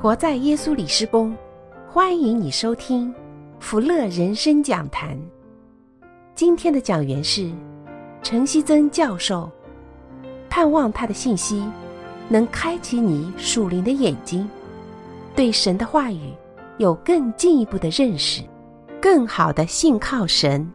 活在耶稣里施工，欢迎你收听福乐人生讲坛。今天的讲员是陈希曾教授，盼望他的信息能开启你属灵的眼睛，对神的话语有更进一步的认识，更好的信靠神。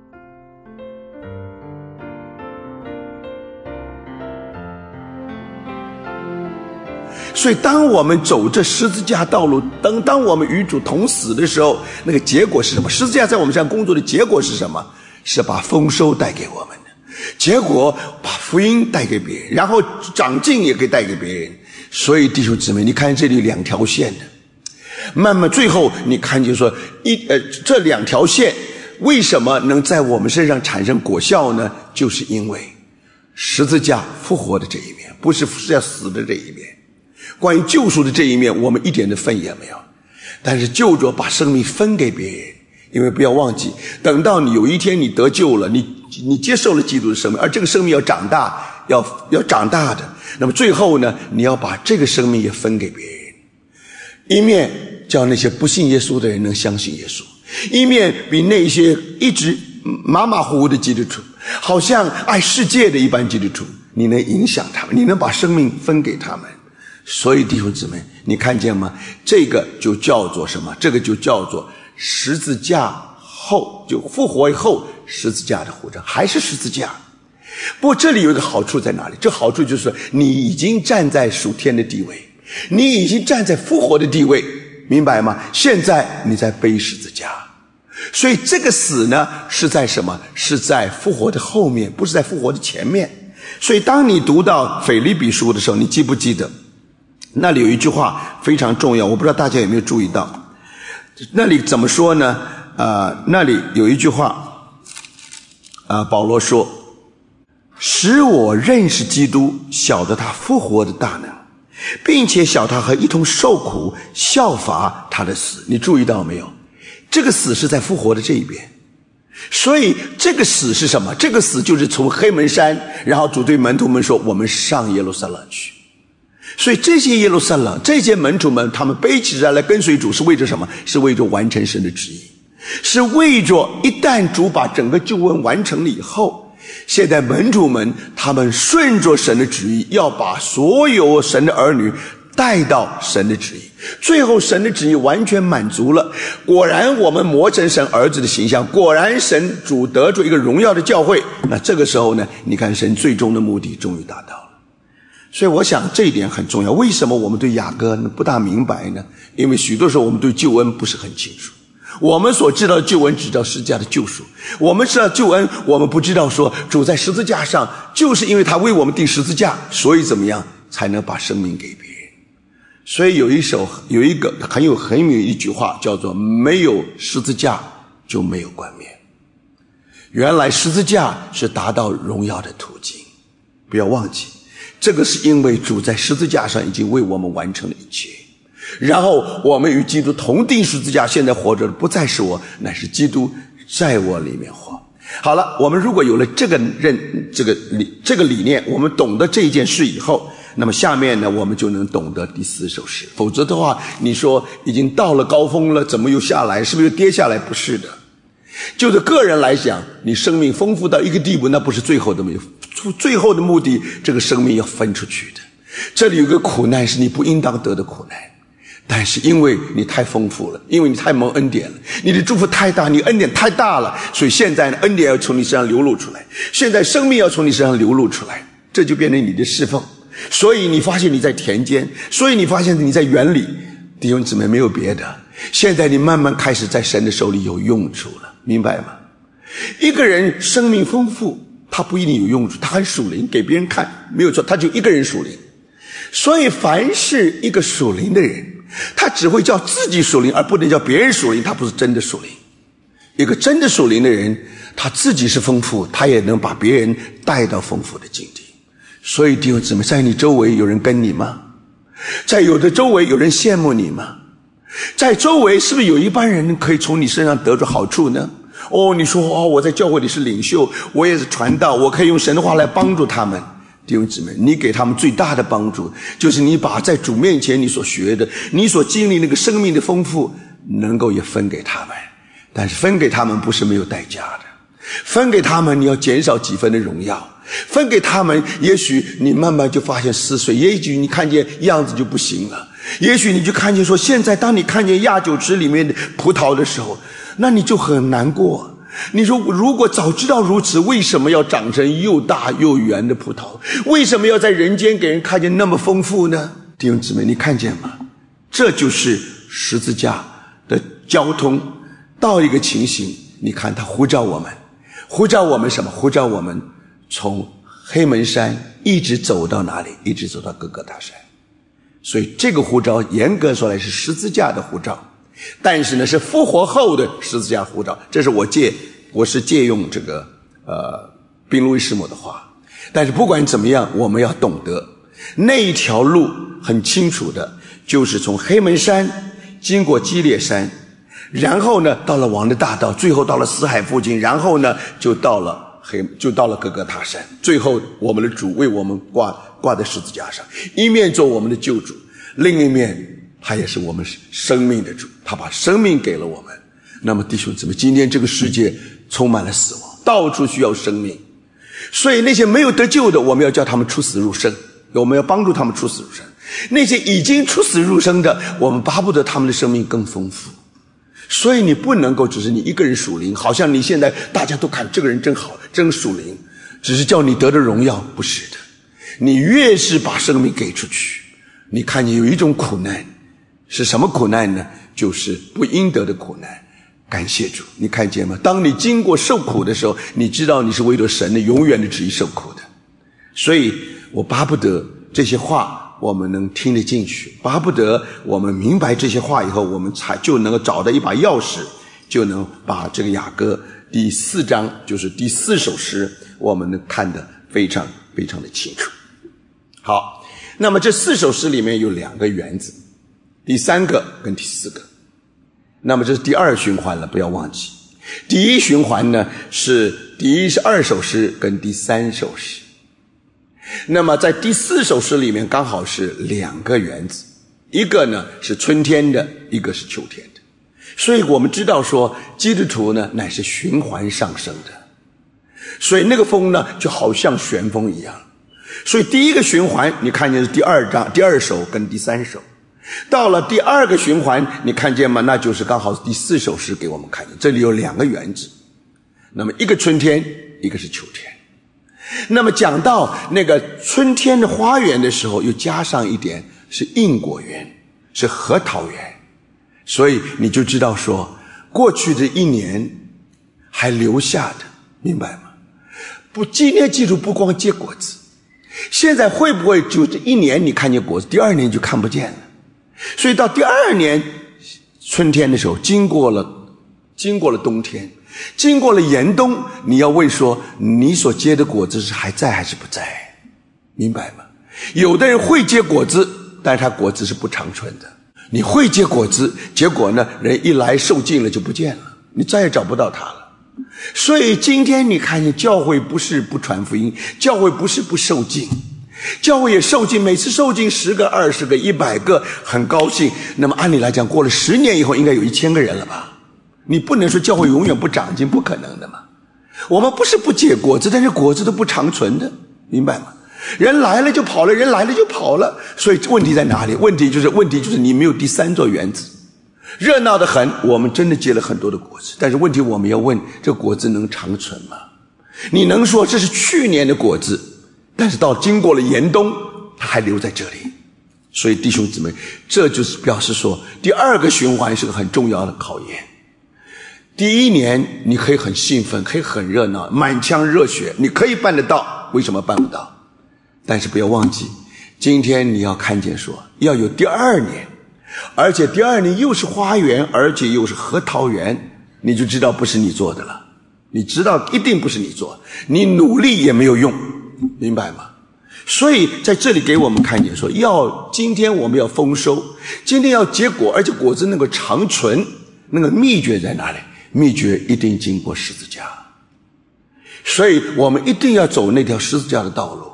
所以当我们走这十字架道路，当我们与主同死的时候，那个结果是什么？十字架在我们身上工作的结果是什么？是把丰收带给我们的结果，把福音带给别人，然后长进也可以带给别人。所以弟兄姊妹，你看这里两条线的，慢慢最后你看见说这两条线为什么能在我们身上产生果效呢？就是因为十字架复活的这一面，不是十字架死的这一面。关于救赎的这一面，我们一点的份也没有，但是救主把生命分给别人。因为不要忘记，等到你有一天你得救了，你接受了基督的生命，而这个生命要长大，要长大的，那么最后呢，你要把这个生命也分给别人，一面叫那些不信耶稣的人能相信耶稣，一面比那些一直马马虎虎的基督徒，好像爱世界的一般基督徒，你能影响他们，你能把生命分给他们。所以弟兄姊妹，你看见吗？这个就叫做什么？这个就叫做十字架后，就复活以后十字架的活着，还是十字架。不过这里有一个好处在哪里？这好处就是你已经站在属天的地位，你已经站在复活的地位，明白吗？现在你在背十字架，所以这个死呢是在什么？是在复活的后面，不是在复活的前面。所以当你读到腓立比书的时候，你记不记得那里有一句话非常重要，我不知道大家有没有注意到，那里怎么说呢？那里有一句话，保罗说，使我认识基督，晓得他复活的大能，并且晓得他和一同受苦，效法他的死。你注意到没有？这个死是在复活的这一边。所以这个死是什么？这个死就是从黑门山，然后主对门徒们说，我们上耶路撒冷去。所以这些耶路撒冷，这些门徒们，他们背起来跟随主，是为着什么？是为着完成神的旨意，是为着一旦主把整个救恩完成了以后，现在门徒们他们顺着神的旨意，要把所有神的儿女带到神的旨意，最后神的旨意完全满足了。果然我们磨成神儿子的形象，果然神主得着一个荣耀的教会。那这个时候呢，你看神最终的目的终于达到了。所以我想这一点很重要。为什么我们对雅歌不大明白呢？因为许多时候我们对救恩不是很清楚，我们所知道的救恩只知道十字架的救赎，我们知道救恩，我们不知道说主在十字架上，就是因为他为我们钉十字架，所以怎么样才能把生命给别人。所以有一个很有一句话叫做，没有十字架就没有冠冕。原来十字架是达到荣耀的途径，不要忘记，这个是因为主在十字架上已经为我们完成了一切，然后我们与基督同钉十字架，现在活着的不再是我，乃是基督在我里面活。好了，我们如果有了这个理念，我们懂得这一件事以后，那么下面呢，我们就能懂得第四首诗。否则的话，你说已经到了高峰了，怎么又下来？是不是又跌下来？不是的。就是个人来讲，你生命丰富到一个地步，那不是最后的目的，这个生命要分出去的。这里有个苦难是你不应当得的苦难，但是因为你太丰富了，因为你太蒙恩典了，你的祝福太大，你恩典太大了，所以现在呢，恩典要从你身上流露出来，现在生命要从你身上流露出来，这就变成你的侍奉。所以你发现你在田间，所以你发现你在园里，弟兄姊妹，没有别的，现在你慢慢开始在神的手里有用处了，明白吗？一个人生命丰富，他不一定有用处，他很属灵，给别人看没有错，他就一个人属灵。所以凡是一个属灵的人，他只会叫自己属灵，而不能叫别人属灵，他不是真的属灵。一个真的属灵的人，他自己是丰富，他也能把别人带到丰富的境地。所以弟兄姊妹，在你周围有人跟你吗？在有的周围有人羡慕你吗？在周围是不是有一般人可以从你身上得着好处呢？你说我在教会里是领袖，我也是传道，我可以用神的话来帮助他们。 弟兄姊妹，你给他们最大的帮助，就是你把在主面前你所学的，你所经历那个生命的丰富，能够也分给他们。但是分给他们不是没有代价的，分给他们你要减少几分的荣耀，分给他们也许你慢慢就发现撕碎，也许你看见样子就不行了，也许你就看见说，现在当你看见亚酒池里面的葡萄的时候，那你就很难过。你说如果早知道如此，为什么要长成又大又圆的葡萄？为什么要在人间给人看见那么丰富呢？弟兄姊妹，你看见吗？这就是十字架的交通到一个情形。你看他呼召我们什么？呼召我们从黑门山一直走到哪里？一直走到各个大山。所以这个呼召严格说来是十字架的呼召，但是呢是复活后的十字架呼召。这是我是借用这个宾路易士母的话。但是不管怎么样，我们要懂得那一条路很清楚的，就是从黑门山经过基列山，然后呢到了王的大道，最后到了死海附近，然后呢就到了各个大山，最后我们的主为我们挂在十字架上，一面做我们的救主，另一面他也是我们生命的主，他把生命给了我们。那么弟兄姊妹，今天这个世界充满了死亡，到处需要生命，所以那些没有得救的，我们要叫他们出死入生，我们要帮助他们出死入生。那些已经出死入生的，我们巴不得他们的生命更丰富。所以你不能够只是你一个人属灵，好像你现在大家都看这个人真好，真属灵，只是叫你得的荣耀，不是的。你越是把生命给出去，你看见有一种苦难，是什么苦难呢？就是不应得的苦难。感谢主，你看见吗？当你经过受苦的时候，你知道你是为了神的永远的旨意受苦的。所以我巴不得这些话我们能听得进去，巴不得我们明白这些话以后，我们就能够找到一把钥匙，就能把这个雅歌第4章，就是第4首诗，我们能看得非常非常的清楚。好，那么这4首诗里面有2个原子，第3个跟第4个。那么这是第2循环了，不要忘记。第1循环呢是第2首诗跟第3首诗。那么在第4首诗里面刚好是2个原子，一个呢是春天的，一个是秋天的。所以我们知道说基督徒呢乃是循环上升的，所以那个风呢就好像旋风一样。所以第1个循环你看见是第2首跟第3首，到了第2个循环你看见吗？那就是刚好第4首诗给我们看见，这里有2个原子，那么一个春天，一个是秋天。那么讲到那个春天的花园的时候，又加上一点是硬果园，是核桃园。所以你就知道说过去的1年还留下的，明白吗？不，今天记住不光结果子，现在会不会就这1年你看见果子，第2年就看不见了？所以到第2年春天的时候，经过了冬天，经过了严冬，你要问说你所结的果子是还在还是不在，明白吗？有的人会结果子，但是他果子是不长存的。你会结果子，结果呢人一来受尽了就不见了，你再也找不到他了。所以今天你看见教会不是不传福音，教会不是不受尽，教会也受尽，每次受尽10个、20个、100个，很高兴。那么按理来讲，过了10年以后应该有1000个人了吧？你不能说教会永远不长进，不可能的嘛。我们不是不结果子，但是果子都不长存的，明白吗？人来了就跑了，人来了就跑了。所以问题在哪里？问题就是你没有第3座原子。热闹得很，我们真的结了很多的果子，但是问题我们要问，这果子能长存吗？你能说这是去年的果子，但是到经过了严冬，它还留在这里。所以弟兄姊妹，这就是表示说第2个循环是个很重要的考验。第1年你可以很兴奋，可以很热闹，满腔热血，你可以办得到，为什么办不到？但是不要忘记，今天你要看见说要有第2年，而且第2年又是花园，而且又是核桃园，你就知道不是你做的了，你知道一定不是你做，你努力也没有用，明白吗？所以在这里给我们看见说，今天我们要丰收，今天要结果，而且果子能够长存，那个秘诀在哪里？秘诀一定经过十字架。所以我们一定要走那条十字架的道路，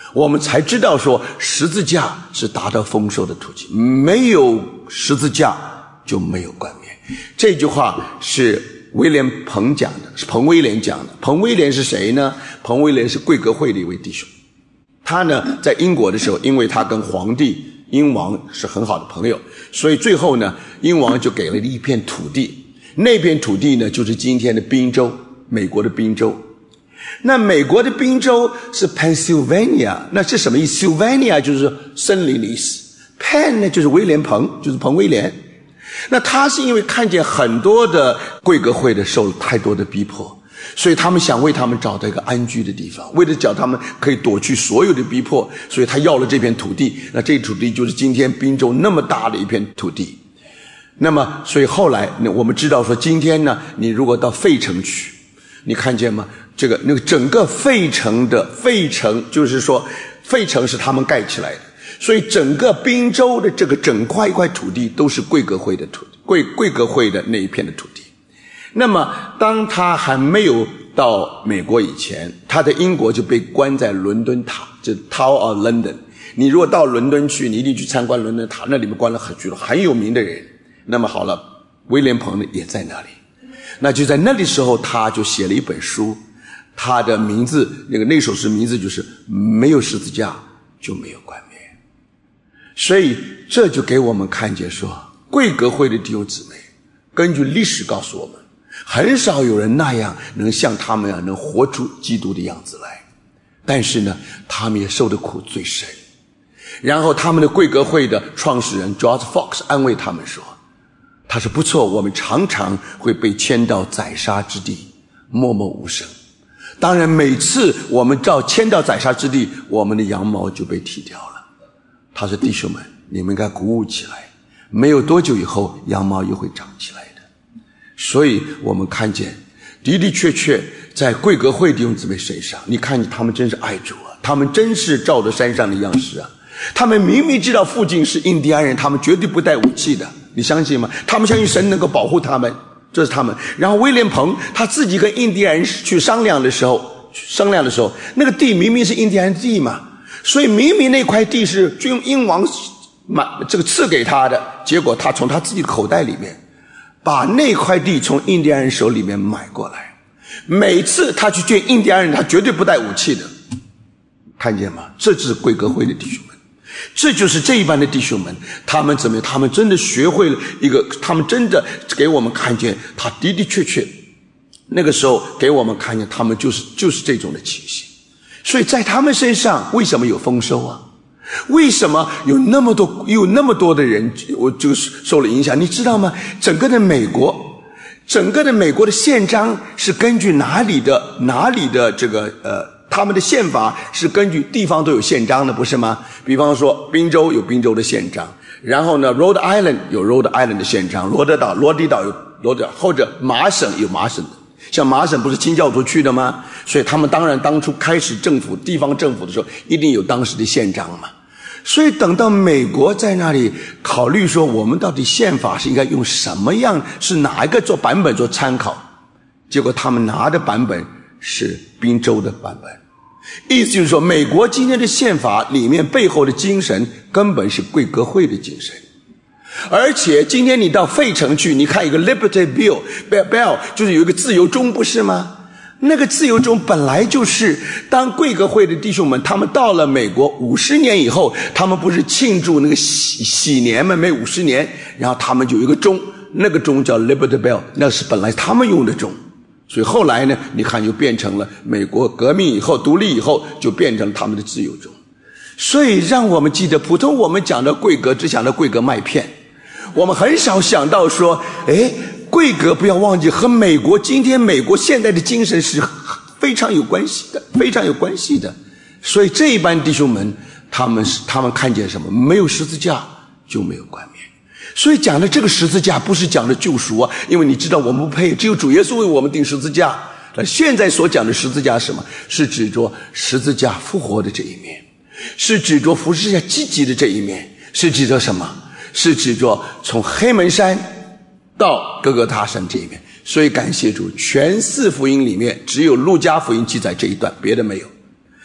我们才知道说十字架是达到丰收的途径，没有十字架就没有冠冕。这句话是威廉彭讲的，是彭威廉讲的。彭威廉是谁呢？彭威廉是贵格会的一位弟兄。他呢在英国的时候，因为他跟皇帝英王是很好的朋友，所以最后呢英王就给了一片土地，那片土地呢就是今天的宾州，美国的宾州。那美国的宾州是 Pennsylvania， 那是什么意思？ Sylvania 就是森林的意思， Penn 呢就是威廉彭，就是彭威廉。那他是因为看见很多的贵格会的受了太多的逼迫，所以他们想为他们找到一个安居的地方，为了叫他们可以躲去所有的逼迫，所以他要了这片土地。那这土地就是今天宾州那么大的一片土地。那么所以后来我们知道说，今天呢你如果到费城去，你看见吗？那个整个费城就是说费城是他们盖起来的，所以整个宾州的这个整块一块土地都是贵格会的土地，贵格会的那一片的土地。那么当他还没有到美国以前，他在英国就被关在伦敦塔，就 Tower of London。你如果到伦敦去，你一定去参观伦敦塔，那里面关了许多很有名的人。那么好了，威廉彭也在那里。那就在那里时候，他就写了一本书，他的名字那首诗名字就是没有十字架就没有冠冕。所以这就给我们看见说，贵格会的弟兄姊妹根据历史告诉我们，很少有人那样能像他们能活出基督的样子来，但是呢他们也受的苦最深。然后他们的贵格会的创始人 George Fox 安慰他们说，他说不错，我们常常会被迁到宰杀之地，默默无声。当然每次我们迁到宰杀之地，我们的羊毛就被剃掉了。他说弟兄们，你们应该鼓舞起来，没有多久以后羊毛又会长起来的。所以我们看见的的确确在贵格会弟兄姊妹身上，你看见他们真是爱主啊，他们真是照着山上的样式啊。他们明明知道附近是印第安人，他们绝对不带武器的，你相信吗？他们相信神能够保护他们，这是他们。然后威廉彭他自己跟印第安人去商量的时候，那个地明明是印第安地嘛，所以明明那块地是英王赐给他的，结果他从他自己的口袋里面把那块地从印第安人手里面买过来。每次他去见印第安人，他绝对不带武器的，看见吗？这就是贵格会的弟兄们，这就是这一班的弟兄们，他们怎么样？他们真的学会了一个，他们真的给我们看见，他的的确确那个时候给我们看见，他们就是这种的情形。所以在他们身上为什么有丰收啊？为什么有那么多的人我就受了影响？你知道吗？整个的美国的宪章是根据哪里的这个他们的宪法是根据地方都有宪章的，不是吗？比方说宾州有宾州的宪章，然后呢 Rhode Island 有 Rhode Island 的宪章，罗迪岛有罗迪岛，或者麻省有麻省的。像麻省不是清教徒去的吗？所以他们当然当初开始地方政府的时候一定有当时的宪章嘛。所以等到美国在那里考虑说我们到底宪法是应该用什么样，是哪一个做版本做参考，结果他们拿的版本是宾州的版本。意思就是说，美国今天的宪法里面背后的精神根本是贵格会的精神。而且今天你到费城去，你看一个 Liberty Bell 就是有一个自由钟，不是吗？那个自由钟本来就是当贵格会的弟兄们他们到了美国50年以后，他们不是庆祝那个喜年吗？每50年，然后他们就有一个钟，那个钟叫 Liberty Bell， 那是本来他们用的钟。所以后来呢，你看就变成了美国革命以后独立以后就变成他们的自由钟。所以让我们记得，普通我们讲的贵格只想到贵格麦片，我们很少想到说贵格不要忘记和今天美国现代的精神是非常有关系的。所以这一班弟兄们他们看见什么？没有十字架就没有冠冕。所以讲的这个十字架不是讲的救赎啊，因为你知道我们不配，只有主耶稣为我们定十字架。现在所讲的十字架是什么？是指着十字架复活的这一面，是指着十字架积极的这一面，是指着什么？是指着从黑门山到各个他山这一面。所以感谢主，全4福音里面只有路加福音记载这一段，别的没有。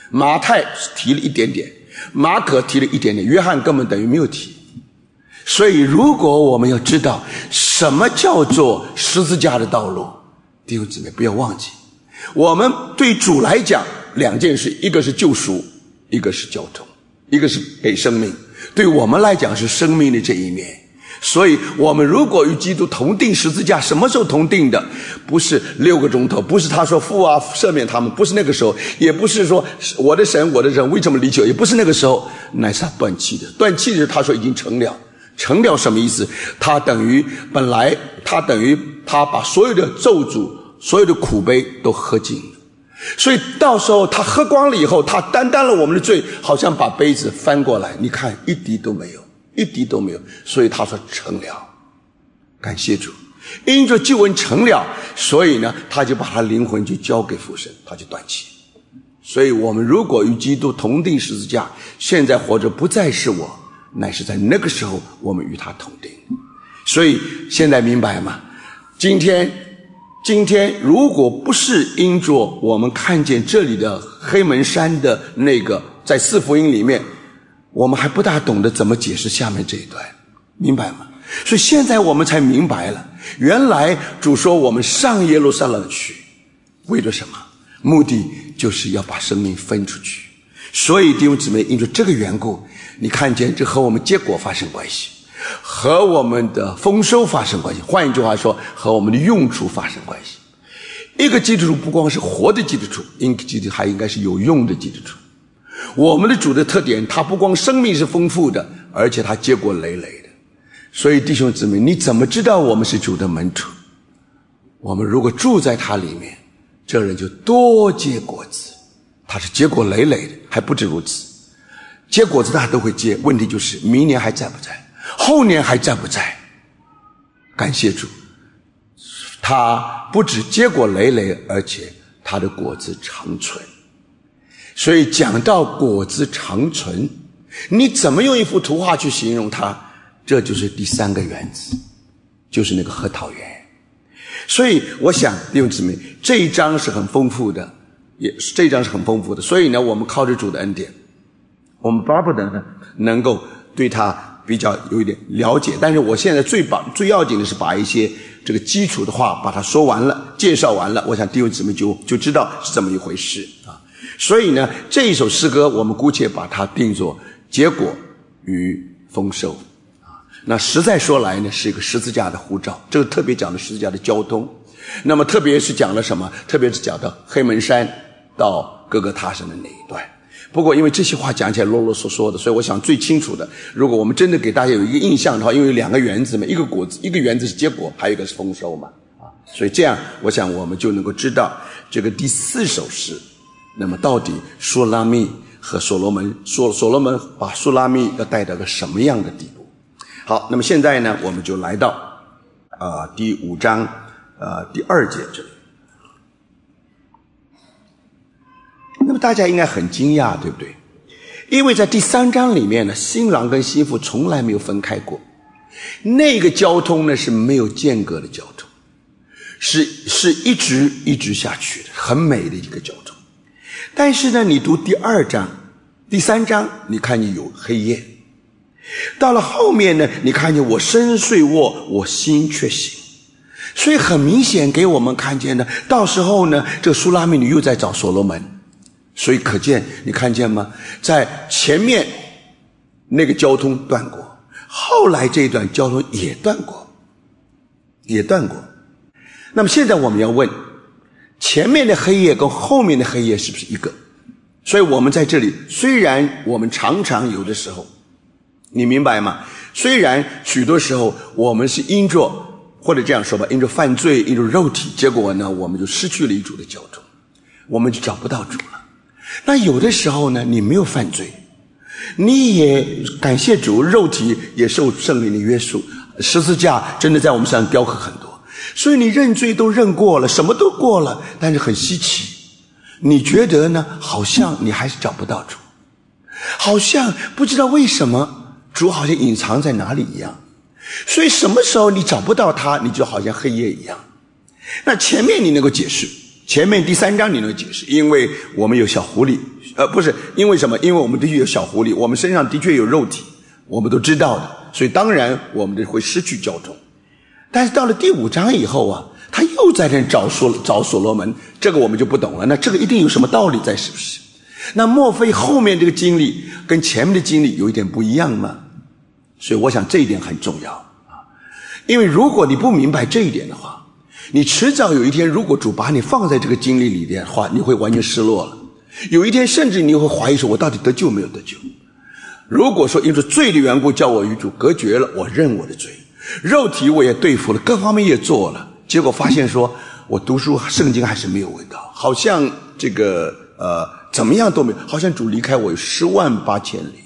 马太提了一点点，马可提了一点点，约翰根本等于没有提。所以如果我们要知道什么叫做十字架的道路，弟兄姊妹不要忘记，我们对主来讲两件事，一个是救赎，一个是交通，一个是给生命，对我们来讲是生命的这一面。所以我们如果与基督同定十字架，什么时候同定的？不是6个钟头，不是他说父啊赦免他们，不是那个时候，也不是说我的神为什么离弃我，也不是那个时候，乃是他断气的。断气的时候他说已经成了。成了什么意思？他等于他把所有的咒诅所有的苦悲都喝尽了。所以到时候他喝光了以后，他担当了我们的罪，好像把杯子翻过来，你看一滴都没有，一滴都没有。所以他说成了，感谢主，因着救恩成了，所以呢他就把他灵魂就交给父神，他就断气。所以我们如果与基督同定十字架，现在活着不再是我，乃是在那个时候我们与他同定。所以现在明白吗？今天如果不是因着我们看见这里的黑门山的那个在四福音里面，我们还不大懂得怎么解释下面这一段，明白吗？所以现在我们才明白了，原来主说我们上耶路撒冷去，为了什么？目的就是要把生命分出去。所以弟兄姊妹，因着这个缘故，你看见这和我们结果发生关系，和我们的丰收发生关系，换一句话说，和我们的用处发生关系。一个基督徒不光是活的基督徒，还应该是有用的基督徒。我们的主的特点，他不光生命是丰富的，而且他结果累累的。所以弟兄姊妹，你怎么知道我们是主的门徒？我们如果住在他里面，这人就多结果子，他是结果累累的。还不止如此，结果子他都会结，问题就是明年还在不在，后年还在不在。感谢主，他不止结果累累，而且他的果子长存。所以讲到果子长存，你怎么用一幅图画去形容它？这就是第三个原则，就是那个核桃园。所以我想弟兄姊妹，这一章是很丰富的，所以呢我们靠着主的恩典，我们巴不得呢能够对他比较有一点了解。但是我现在最要紧的是把一些这个基础的话把它说完了，介绍完了，我想弟兄姊妹就知道是这么一回事啊。所以呢这一首诗歌我们姑且把它定作结果与丰收啊。那实在说来呢是一个十字架的呼召，这个特别讲的十字架的交通。那么特别是讲了什么？特别是讲到黑门山到各个他山的那一段。不过因为这些话讲起来啰啰嗦嗦的，所以我想最清楚的，如果我们真的给大家有一个印象的话，因为有两个原则嘛，一个果子，一个原则是结果，还有一个是丰收嘛啊，所以这样我想我们就能够知道这个第四首诗，那么到底舒拉密和所罗门把舒拉密要带到个什么样的地步。好，那么现在呢我们就来到第5章第2节这里。那么大家应该很惊讶，对不对？因为在第3章里面呢，新郎跟新妇从来没有分开过，那个交通呢是没有间隔的交通，是一直下去的，很美的一个交通。但是呢你读第2章第3章，你看见有黑夜，到了后面呢你看见我身睡卧，我心却醒。所以很明显给我们看见呢，到时候呢这个舒拉密女又在找所罗门。所以可见，你看见吗？在前面那个交通断过，后来这一段交通也断过。那么现在我们要问，前面的黑夜跟后面的黑夜是不是一个？所以我们在这里，虽然我们常常有的时候，你明白吗？虽然许多时候我们是因着，或者这样说吧，因着犯罪，因着肉体，结果呢我们就失去了与主的交通，我们就找不到主了。那有的时候呢你没有犯罪，你也感谢主，肉体也受圣灵的约束，十字架真的在我们身上雕刻很多，所以你认罪都认过了，什么都过了，但是很稀奇，你觉得呢好像你还是找不到主，好像不知道为什么主好像隐藏在哪里一样，所以什么时候你找不到他，你就好像黑夜一样。那前面你能够解释， 前面第3章你能解释，因为我们有小狐狸，不是因为什么？因为我们的确有小狐狸，我们身上的确有肉体，我们都知道的，所以当然我们会失去交通。但是到了第5章以后啊，他又在这找所罗门，这个我们就不懂了。那这个一定有什么道理在，是不是？那莫非后面这个经历跟前面的经历有一点不一样吗？所以我想这一点很重要啊，因为如果你不明白这一点的话，你迟早有一天，如果主把你放在这个经历里的话，你会完全失落了。有一天甚至你会怀疑说，我到底得救没有得救？如果说因着罪的缘故叫我与主隔绝了，我认我的罪，肉体我也对付了，各方面也做了，结果发现说我读书圣经还是没有味道，好像这个怎么样都没有，好像主离开我有108000里。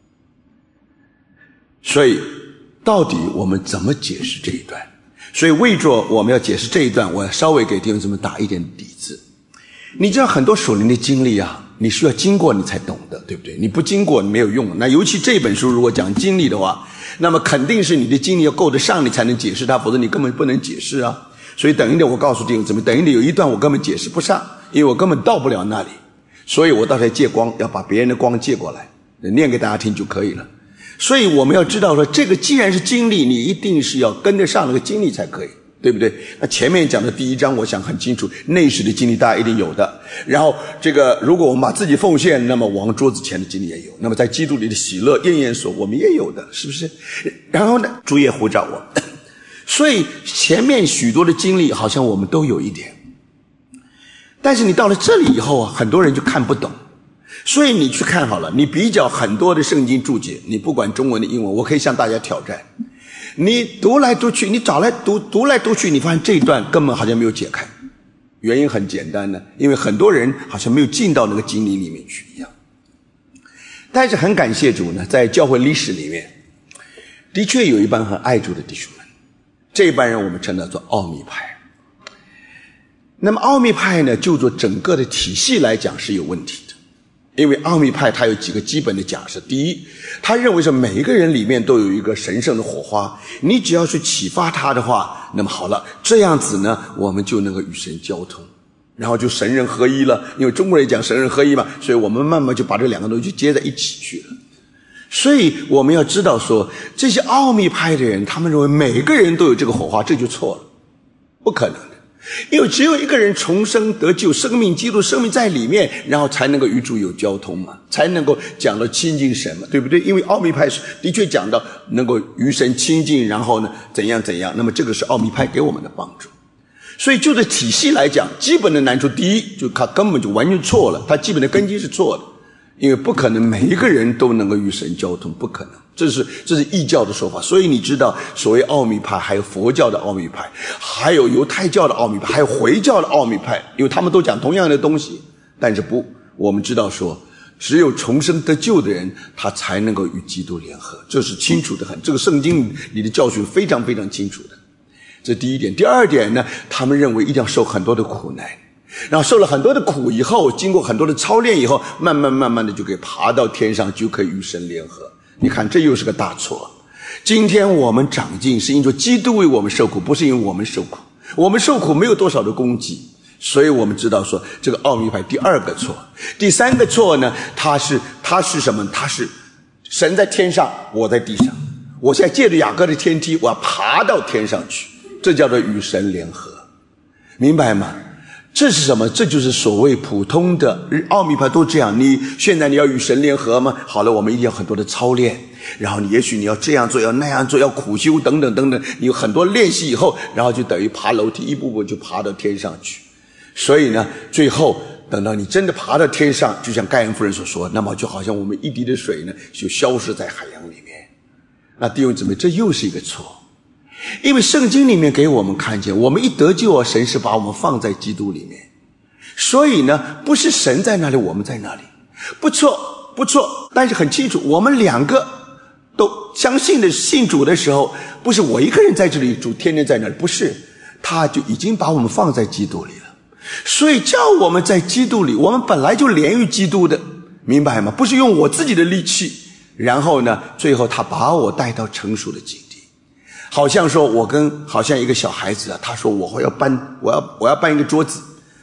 所以到底我们怎么解释这一段？所以为着我们要解释这一段，我要稍微给弟兄姊妹打一点底子。你知道很多属灵的经历啊，你需要经过你才懂的，对不对？你不经过你没有用。那尤其这本书如果讲经历的话，那么肯定是你的经历要够得上，你才能解释它，否则你根本不能解释啊。所以等一点我告诉弟兄姊妹，等一点有一段我根本解释不上，因为我根本到不了那里，所以我到时候借光，要把别人的光借过来念给大家听就可以了。所以我们要知道说，这个既然是经历，你一定是要跟得上那个经历才可以，对不对？那前面讲的第1章我想很清楚，内史的经历大家一定有的，然后这个如果我们把自己奉献，那么往桌子前的经历也有，那么在基督里的喜乐宴宴所我们也有的，是不是？然后呢，主也呼召我，所以前面许多的经历好像我们都有一点，但是你到了这里以后啊，很多人就看不懂。所以你去看好了，你比较很多的圣经注解，你不管中文的英文，我可以向大家挑战，你读来读去，你找来读来读去，你发现这一段根本好像没有解开。原因很简单呢，因为很多人好像没有进到那个经历里面去一样。但是很感谢主呢，在教会历史里面的确有一班很爱主的弟兄们，这一班人我们称他做奥秘派。那么奥秘派呢，就做整个的体系来讲是有问题的。因为奥秘派他有几个基本的假设。第一，他认为是每一个人里面都有一个神圣的火花，你只要去启发他的话，那么好了，这样子呢我们就能够与神交通，然后就神人合一了。因为中国人讲神人合一嘛，所以我们慢慢就把这两个东西接在一起去了。所以我们要知道说，这些奥秘派的人他们认为每个人都有这个火花，这就错了，不可能的。因为只有一个人重生得救，生命基督生命在里面，然后才能够与主有交通嘛，才能够讲到亲近神嘛，对不对？因为奥秘派的确讲到能够与神亲近，然后呢怎样怎样，那么这个是奥秘派给我们的帮助。所以就这体系来讲，基本的难处，第一就他根本就完全错了，他基本的根基是错的，因为不可能每一个人都能够与神交通，不可能。这是异教的说法。所以你知道所谓奥秘派，还有佛教的奥秘派，还有犹太教的奥秘派，还有回教的奥秘派，因为他们都讲同样的东西，但是不，我们知道说只有重生得救的人他才能够与基督联合，这是清楚的很，这个圣经里的教训非常非常清楚的。这第一点。第二点呢，他们认为一定要受很多的苦难，然后受了很多的苦以后，经过很多的操练以后，慢慢的就可以爬到天上，就可以与神联合。你看这又是个大错。今天我们长进是因为基督为我们受苦，不是因为我们受苦，我们受苦没有多少的功绩。所以我们知道说这个奥秘派第二个错。第三个错呢，他是什么？他是神在天上，我在地上，我现在借着雅各的天梯，我要爬到天上去，这叫做与神联合，明白吗？这是什么？这就是所谓普通的奥秘派都这样。你现在你要与神联合吗？好了，我们一定要很多的操练，然后也许你要这样做，要那样做，要苦修等等等等，你有很多练习以后，然后就等于爬楼梯，一步步就爬到天上去。所以呢，最后等到你真的爬到天上，就像盖恩夫人所说，那么就好像我们一滴的水呢就消失在海洋里面。那弟兄姊妹，这又是一个错。因为圣经里面给我们看见，我们一得救啊，神是把我们放在基督里面，所以呢不是神在那里我们在那里，不错，但是很清楚，我们两个都相信的信主的时候，不是我一个人在这里，主天天在那里，不是，他就已经把我们放在基督里了。所以叫我们在基督里，我们本来就连于基督的，明白吗？不是用我自己的力气，然后呢最后他把我带到成熟的境地。好像说好像一个小孩子啊，他说我要搬一个桌子，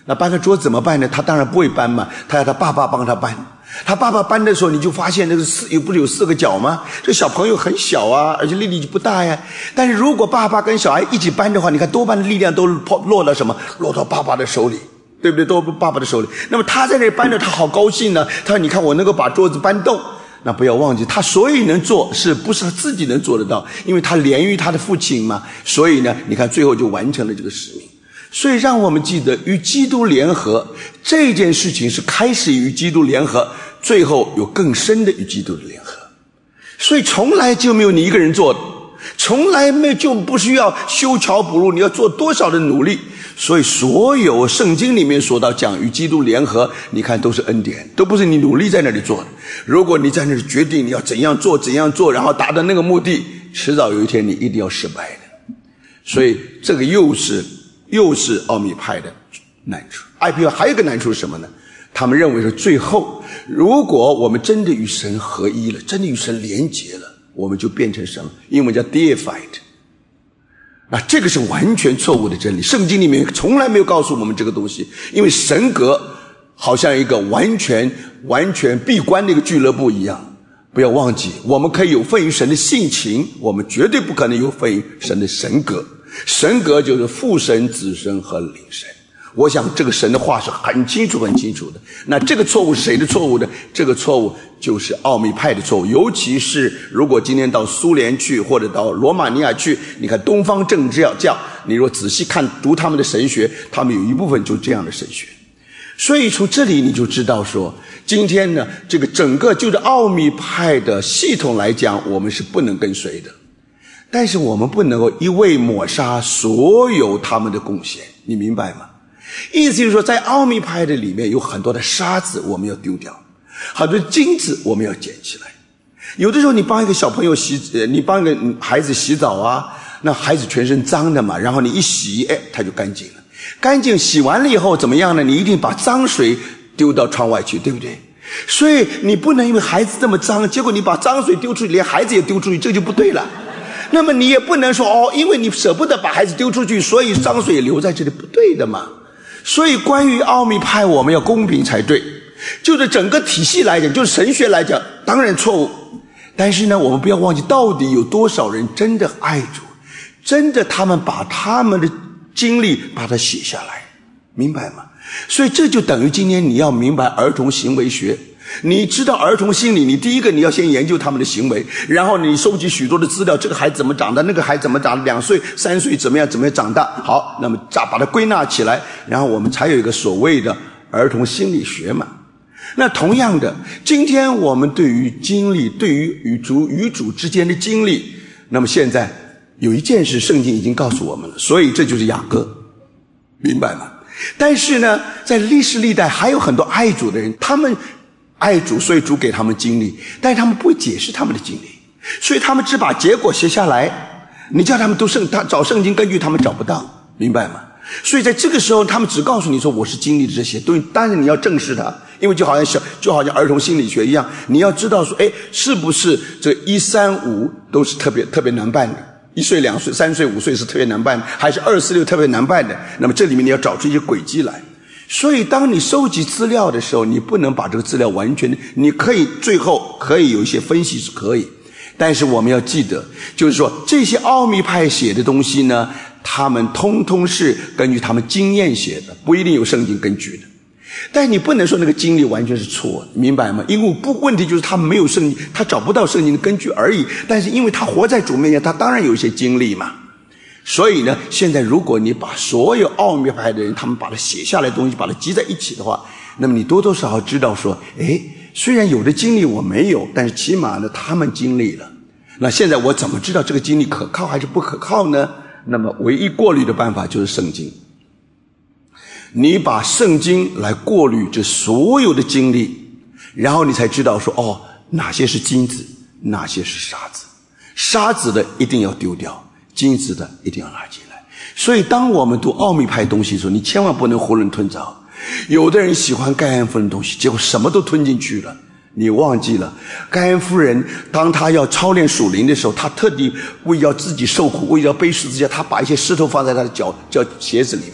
那搬个桌子怎么办呢？他当然不会搬嘛，他要他爸爸帮他搬。他爸爸搬的时候，你就发现那个不是有4个脚吗？这小朋友很小啊，而且力就不大呀。但是如果爸爸跟小孩一起搬的话，你看多半的力量都落到什么？落到爸爸的手里，对不对？都爸爸的手里。那么他在那里搬着，他好高兴呢。他说：“你看我能够把桌子搬动。”那不要忘记，他所以能做，是不是他自己能做得到？因为他连于他的父亲嘛。所以呢，你看最后就完成了这个使命。所以让我们记得，与基督联合这件事情是开始与基督联合，最后有更深的与基督的联合。所以从来就没有你一个人做的，从来就不需要修桥补路，你要做多少的努力。所以所有圣经里面说到讲与基督联合，你看都是恩典，都不是你努力在那里做的。如果你在那里决定你要怎样做，然后达到那个目的，迟早有一天你一定要失败的。所以这个又是奥秘派的难处。IPO 还有一个难处是什么呢？他们认为说，最后如果我们真的与神合一了，真的与神连结了，我们就变成什么？英文叫 deified。那这个是完全错误的真理，圣经里面从来没有告诉我们这个东西。因为神格好像一个完全闭关的一个俱乐部一样。不要忘记，我们可以有份于神的性情，我们绝对不可能有份于神的神格。神格就是父神、子神和灵神。我想这个神的话是很清楚的。那这个错误是谁的错误呢？这个错误就是奥秘派的错误。尤其是如果今天到苏联去，或者到罗马尼亚去，你看东方正教，你若仔细读他们的神学，他们有一部分就是这样的神学。所以从这里你就知道说，今天呢，这个整个就是奥秘派的系统来讲，我们是不能跟随的。但是我们不能够一味抹杀所有他们的贡献，你明白吗？意思就是说，在奥秘派的里面有很多的沙子我们要丢掉，很多金子我们要捡起来。有的时候你帮一个小朋友你帮一个孩子洗澡啊，那孩子全身脏的嘛，然后你一洗，他就干净了。干净洗完了以后怎么样呢？你一定把脏水丢到窗外去，对不对？所以你不能因为孩子这么脏，结果你把脏水丢出去，连孩子也丢出去，这就不对了。那么你也不能说因为你舍不得把孩子丢出去，所以脏水也留在这里，不对的嘛。所以关于奥秘派我们要公平才对，就是整个体系来讲，就是神学来讲，当然错误。但是呢，我们不要忘记，到底有多少人真的爱主，真的他们把他们的经历把它写下来，明白吗？所以这就等于今天你要明白儿童行为学。你知道儿童心理，你第一个你要先研究他们的行为，然后你收集许多的资料，这个孩子怎么长大，那个孩子怎么长大，2岁3岁怎么样长大，好，那么把它归纳起来，然后我们才有一个所谓的儿童心理学嘛。那同样的，今天我们对于经历，对于与主之间的经历，那么现在有一件事圣经已经告诉我们了，所以这就是雅各，明白吗？但是呢，在历史历代还有很多爱主的人，他们爱主，所以主给他们经历，但是他们不会解释他们的经历，所以他们只把结果写下来。你叫他们找圣经根据，他们找不到，明白吗？所以在这个时候，他们只告诉你说我是经历的这些东西，但是你要正视它，因为就好像儿童心理学一样，你要知道说，是不是这1、3、5都是特别难办的？1岁、2岁、3岁、5岁是特别难办的，还是2、4、6特别难办的？那么这里面你要找出一些轨迹来。所以当你收集资料的时候，你不能把这个资料完全的，你可以最后可以有一些分析是可以，但是我们要记得，就是说这些奥秘派写的东西呢，他们通通是根据他们经验写的，不一定有圣经根据的。但你不能说那个经历完全是错的，明白吗？因为问题就是他没有圣经，他找不到圣经的根据而已。但是因为他活在主面前，他当然有一些经历嘛。所以呢，现在如果你把所有奥秘派的人，他们把它写下来的东西，把它集在一起的话，那么你多多少少知道说，虽然有的经历我没有，但是起码呢，他们经历了。那现在我怎么知道这个经历可靠还是不可靠呢？那么唯一过滤的办法就是圣经。你把圣经来过滤这所有的经历，然后你才知道说，哪些是金子，哪些是沙子。沙子的一定要丢掉，金子的一定要拿进来。所以当我们读奥秘派东西的时候，你千万不能囫囵吞枣。有的人喜欢盖恩夫人的东西，结果什么都吞进去了。你忘记了，盖恩夫人当她要操练属灵的时候，她特地为要自己受苦，为要背十字架，她把一些石头放在她的脚鞋子里面。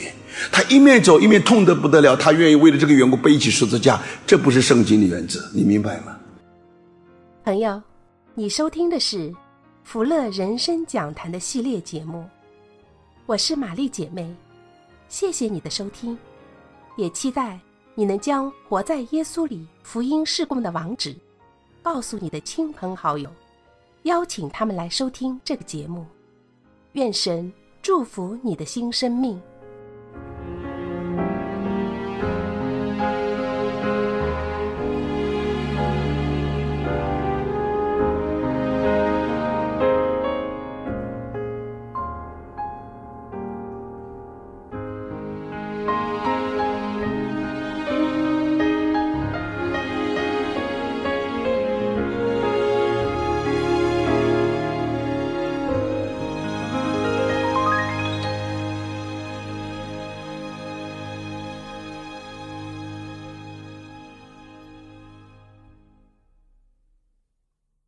他一面走一面痛得不得了，他愿意为了这个缘故背起十字架，这不是圣经的原则，你明白吗？ 朋友，你收听的是福乐人生讲坛的系列节目，我是玛丽姐妹，谢谢你的收听，也期待你能将活在耶稣里福音事工的网址告诉你的亲朋好友，邀请他们来收听这个节目。愿神祝福你的新生命。